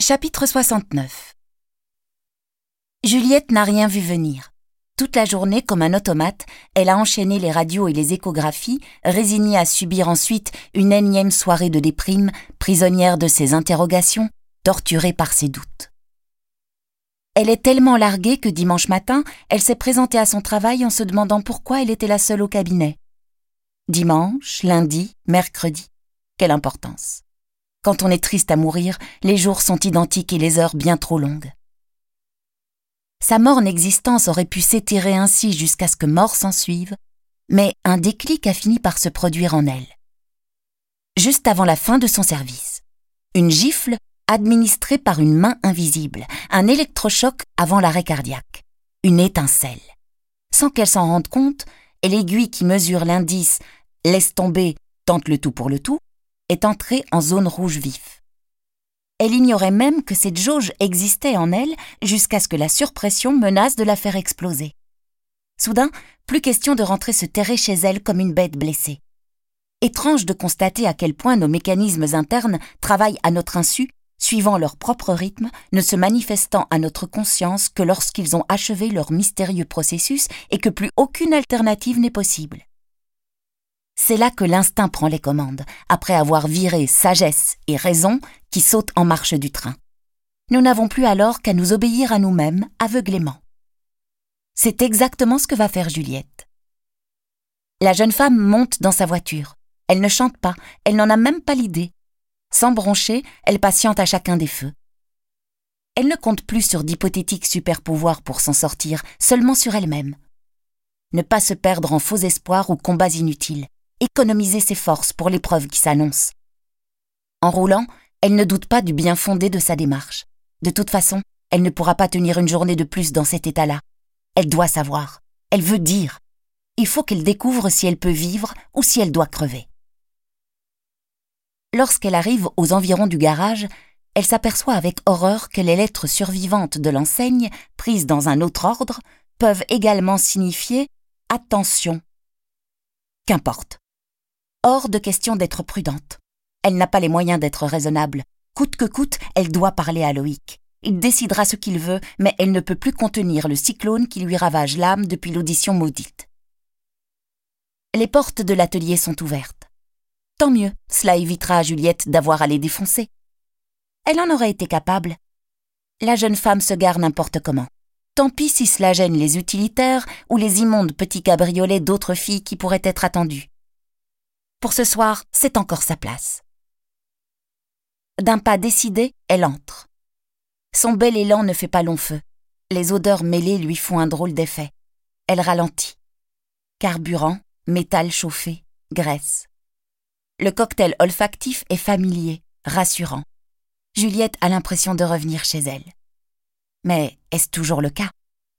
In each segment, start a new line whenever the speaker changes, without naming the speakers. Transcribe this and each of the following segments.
Chapitre 69. Juliette n'a rien vu venir. Toute la journée, comme un automate, elle a enchaîné les radios et les échographies, résignée à subir ensuite une énième soirée de déprime, prisonnière de ses interrogations, torturée par ses doutes. Elle est tellement larguée que dimanche matin, elle s'est présentée à son travail en se demandant pourquoi elle était la seule au cabinet. Dimanche, lundi, mercredi, quelle importance. Quand on est triste à mourir, les jours sont identiques et les heures bien trop longues. Sa morne existence aurait pu s'étirer ainsi jusqu'à ce que mort s'ensuive, mais un déclic a fini par se produire en elle. Juste avant la fin de son service, une gifle administrée par une main invisible, un électrochoc avant l'arrêt cardiaque, une étincelle. Sans qu'elle s'en rende compte, et l'aiguille qui mesure l'indice « laisse tomber, tente le tout pour le tout », est entrée en zone rouge vif. Elle ignorait même que cette jauge existait en elle jusqu'à ce que la surpression menace de la faire exploser. Soudain, plus question de rentrer se terrer chez elle comme une bête blessée. Étrange de constater à quel point nos mécanismes internes travaillent à notre insu, suivant leur propre rythme, ne se manifestant à notre conscience que lorsqu'ils ont achevé leur mystérieux processus et que plus aucune alternative n'est possible. C'est là que l'instinct prend les commandes, après avoir viré sagesse et raison qui sautent en marche du train. Nous n'avons plus alors qu'à nous obéir à nous-mêmes aveuglément. C'est exactement ce que va faire Juliette. La jeune femme monte dans sa voiture. Elle ne chante pas, elle n'en a même pas l'idée. Sans broncher, elle patiente à chacun des feux. Elle ne compte plus sur d'hypothétiques super-pouvoirs pour s'en sortir, seulement sur elle-même. Ne pas se perdre en faux espoirs ou combats inutiles. Économiser ses forces pour l'épreuve qui s'annonce. En roulant, elle ne doute pas du bien fondé de sa démarche. De toute façon, elle ne pourra pas tenir une journée de plus dans cet état-là. Elle doit savoir. Elle veut dire. Il faut qu'elle découvre si elle peut vivre ou si elle doit crever. Lorsqu'elle arrive aux environs du garage, elle s'aperçoit avec horreur que les lettres survivantes de l'enseigne, prises dans un autre ordre, peuvent également signifier « attention ». Qu'importe. Hors de question d'être prudente. Elle n'a pas les moyens d'être raisonnable. Coûte que coûte, elle doit parler à Loïc. Il décidera ce qu'il veut, mais elle ne peut plus contenir le cyclone qui lui ravage l'âme depuis l'audition maudite. Les portes de l'atelier sont ouvertes. Tant mieux, cela évitera à Juliette d'avoir à les défoncer. Elle en aurait été capable. La jeune femme se gare n'importe comment. Tant pis si cela gêne les utilitaires ou les immondes petits cabriolets d'autres filles qui pourraient être attendues. Pour ce soir, c'est encore sa place. D'un pas décidé, elle entre. Son bel élan ne fait pas long feu. Les odeurs mêlées lui font un drôle d'effet. Elle ralentit. Carburant, métal chauffé, graisse. Le cocktail olfactif est familier, rassurant. Juliette a l'impression de revenir chez elle. Mais est-ce toujours le cas?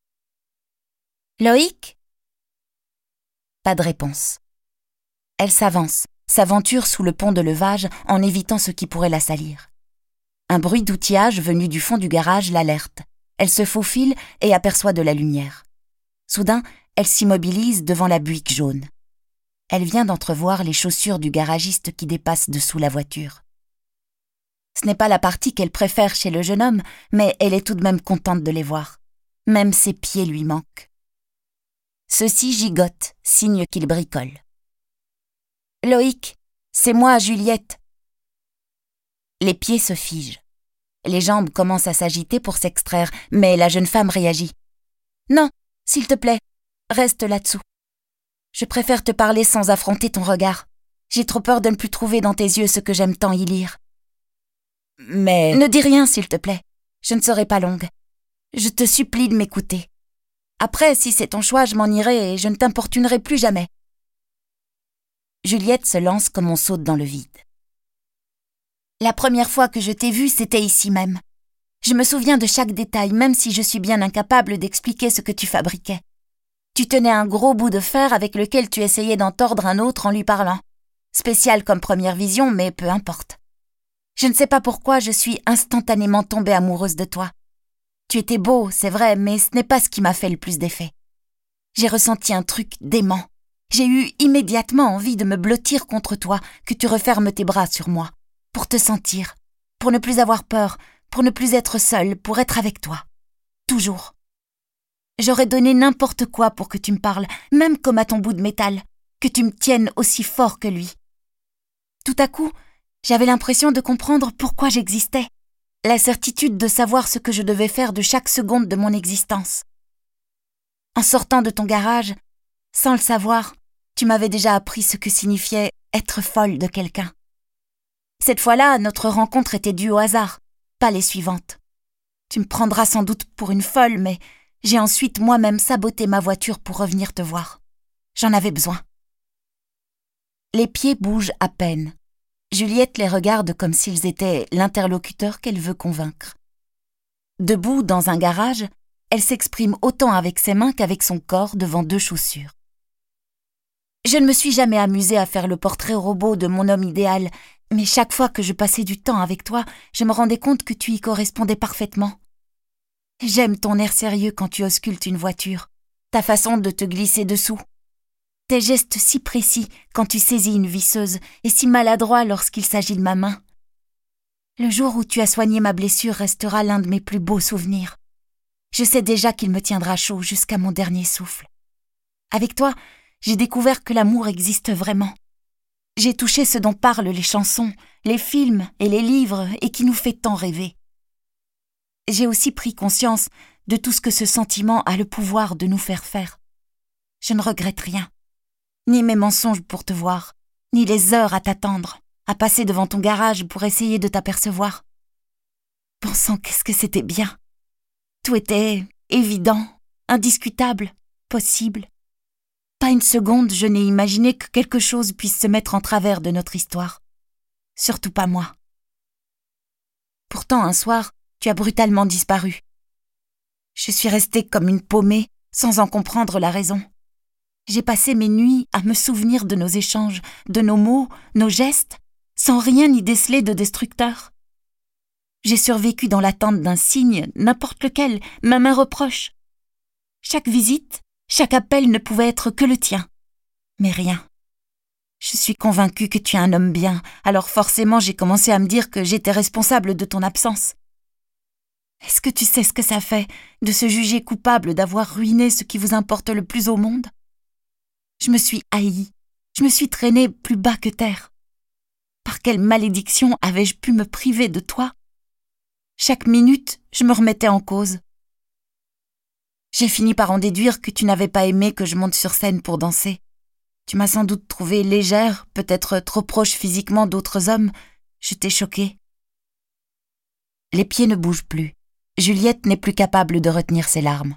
Loïc? Pas de réponse. Elle s'avance, s'aventure sous le pont de levage en évitant ce qui pourrait la salir. Un bruit d'outillage venu du fond du garage l'alerte. Elle se faufile et aperçoit de la lumière. Soudain, elle s'immobilise devant la buick jaune. Elle vient d'entrevoir les chaussures du garagiste qui dépassent dessous la voiture. Ce n'est pas la partie qu'elle préfère chez le jeune homme, mais elle est tout de même contente de les voir. Même ses pieds lui manquent. Ceux-ci gigotent, signe qu'il bricole. « Loïc, c'est moi, Juliette !» Les pieds se figent. Les jambes commencent à s'agiter pour s'extraire, mais la jeune femme réagit. « Non, s'il te plaît, reste là-dessous. Je préfère te parler sans affronter ton regard. J'ai trop peur de ne plus trouver dans tes yeux ce que j'aime tant y lire. » Mais... Ne dis rien, s'il te plaît. Je ne serai pas longue. Je te supplie de m'écouter. Après, si c'est ton choix, je m'en irai et je ne t'importunerai plus jamais. Juliette se lance comme on saute dans le vide. La première fois que je t'ai vue, c'était ici même. Je me souviens de chaque détail, même si je suis bien incapable d'expliquer ce que tu fabriquais. Tu tenais un gros bout de fer avec lequel tu essayais d'en tordre un autre en lui parlant. Spécial comme première vision, mais peu importe. Je ne sais pas pourquoi je suis instantanément tombée amoureuse de toi. Tu étais beau, c'est vrai, mais ce n'est pas ce qui m'a fait le plus d'effet. J'ai ressenti un truc dément. J'ai eu immédiatement envie de me blottir contre toi, que tu refermes tes bras sur moi, pour te sentir, pour ne plus avoir peur, pour ne plus être seule, pour être avec toi. Toujours. J'aurais donné n'importe quoi pour que tu me parles, même comme à ton bout de métal, que tu me tiennes aussi fort que lui. Tout à coup, j'avais l'impression de comprendre pourquoi j'existais, la certitude de savoir ce que je devais faire de chaque seconde de mon existence. En sortant de ton garage, sans le savoir, tu m'avais déjà appris ce que signifiait être folle de quelqu'un. Cette fois-là, notre rencontre était due au hasard, pas les suivantes. Tu me prendras sans doute pour une folle, mais j'ai ensuite moi-même saboté ma voiture pour revenir te voir. J'en avais besoin. Les pieds bougent à peine. Juliette les regarde comme s'ils étaient l'interlocuteur qu'elle veut convaincre. Debout dans un garage, elle s'exprime autant avec ses mains qu'avec son corps devant 2 chaussures. Je ne me suis jamais amusée à faire le portrait robot de mon homme idéal, mais chaque fois que je passais du temps avec toi, je me rendais compte que tu y correspondais parfaitement. J'aime ton air sérieux quand tu auscultes une voiture, ta façon de te glisser dessous, tes gestes si précis quand tu saisis une visseuse et si maladroit lorsqu'il s'agit de ma main. Le jour où tu as soigné ma blessure restera l'un de mes plus beaux souvenirs. Je sais déjà qu'il me tiendra chaud jusqu'à mon dernier souffle. Avec toi, j'ai découvert que l'amour existe vraiment. J'ai touché ce dont parlent les chansons, les films et les livres et qui nous fait tant rêver. J'ai aussi pris conscience de tout ce que ce sentiment a le pouvoir de nous faire faire. Je ne regrette rien. Ni mes mensonges pour te voir, ni les heures à t'attendre, à passer devant ton garage pour essayer de t'apercevoir. Bon sang, qu'est-ce que c'était bien. Tout était évident, indiscutable, possible. Pas une seconde je n'ai imaginé que quelque chose puisse se mettre en travers de notre histoire. Surtout pas moi. Pourtant, un soir, tu as brutalement disparu. Je suis restée comme une paumée, sans en comprendre la raison. J'ai passé mes nuits à me souvenir de nos échanges, de nos mots, nos gestes, sans rien y déceler de destructeur. J'ai survécu dans l'attente d'un signe, n'importe lequel, même un reproche. Chaque visite, chaque appel ne pouvait être que le tien. Mais rien. Je suis convaincue que tu es un homme bien, alors forcément j'ai commencé à me dire que j'étais responsable de ton absence. Est-ce que tu sais ce que ça fait de se juger coupable d'avoir ruiné ce qui vous importe le plus au monde ? Je me suis haïe, je me suis traînée plus bas que terre. Par quelle malédiction avais-je pu me priver de toi ? Chaque minute, je me remettais en cause. J'ai fini par en déduire que tu n'avais pas aimé que je monte sur scène pour danser. Tu m'as sans doute trouvée légère, peut-être trop proche physiquement d'autres hommes. Je t'ai choquée. Les pieds ne bougent plus. Juliette n'est plus capable de retenir ses larmes.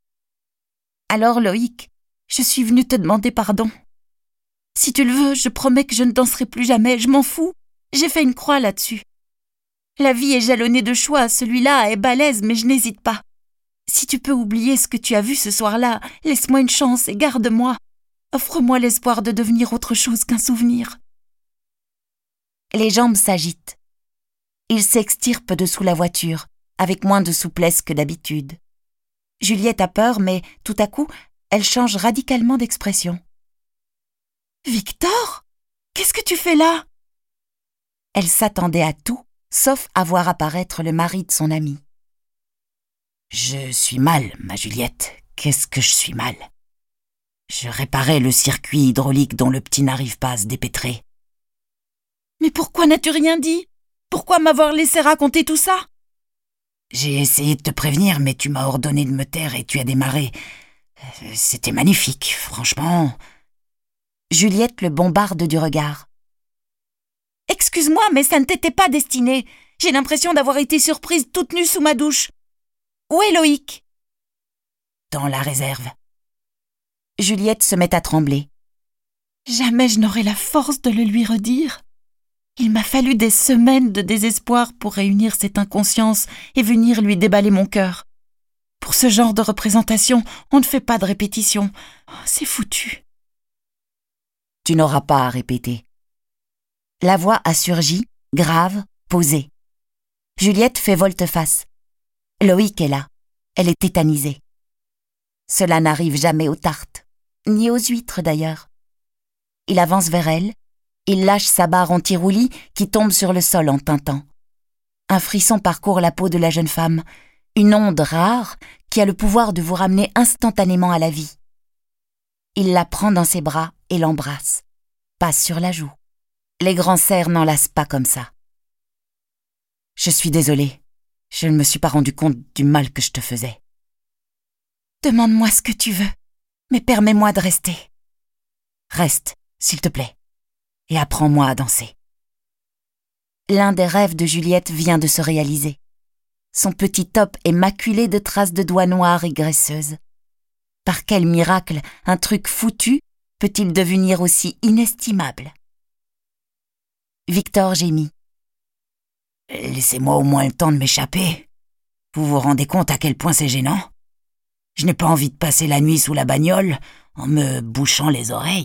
Alors, Loïc, je suis venue te demander pardon. Si tu le veux, je promets que je ne danserai plus jamais, je m'en fous. J'ai fait une croix là-dessus. La vie est jalonnée de choix, celui-là est balèze, mais je n'hésite pas. Si tu peux oublier ce que tu as vu ce soir-là, laisse-moi une chance et garde-moi. Offre-moi l'espoir de devenir autre chose qu'un souvenir. Les jambes s'agitent. Il s'extirpe de sous la voiture, avec moins de souplesse que d'habitude. Juliette a peur, mais tout à coup, elle change radicalement d'expression. « Victor ? Qu'est-ce que tu fais là ?» Elle s'attendait à tout, sauf à voir apparaître le mari de son ami. « Je suis mal, ma Juliette. Qu'est-ce que je suis mal ? Je réparais le circuit hydraulique dont le petit n'arrive pas à se dépêtrer. »« Mais pourquoi n'as-tu rien dit ? Pourquoi m'avoir laissé raconter tout ça ? » J'ai essayé de te prévenir, mais tu m'as ordonné de me taire et tu as démarré. C'était magnifique, franchement. Juliette le bombarde du regard. « Excuse-moi, mais ça ne t'était pas destiné. J'ai l'impression d'avoir été surprise toute nue sous ma douche. Où est Loïc ? » Dans la réserve. Juliette se met à trembler. Jamais je n'aurai la force de le lui redire. Il m'a fallu des semaines de désespoir pour réunir cette inconscience et venir lui déballer mon cœur. Pour ce genre de représentation, on ne fait pas de répétition. Oh, c'est foutu. Tu n'auras pas à répéter. La voix a surgi, grave, posée. Juliette fait volte-face. Loïc est là. Elle est tétanisée. Cela n'arrive jamais aux tartes, ni aux huîtres d'ailleurs. Il avance vers elle. Il lâche sa barre anti-roulis qui tombe sur le sol en tintant. Un frisson parcourt la peau de la jeune femme, une onde rare qui a le pouvoir de vous ramener instantanément à la vie. Il la prend dans ses bras et l'embrasse, passe sur la joue. Les grands cerfs n'enlacent pas comme ça. « Je suis désolée, je ne me suis pas rendu compte du mal que je te faisais. »« Demande-moi ce que tu veux, mais permets-moi de rester. »« Reste, s'il te plaît, et apprends-moi à danser. » L'un des rêves de Juliette vient de se réaliser. Son petit top est maculé de traces de doigts noirs et graisseuses. Par quel miracle un truc foutu peut-il devenir aussi inestimable? Victor gémit. « Laissez-moi au moins le temps de m'échapper. Vous vous rendez compte à quel point c'est gênant? Je n'ai pas envie de passer la nuit sous la bagnole en me bouchant les oreilles. »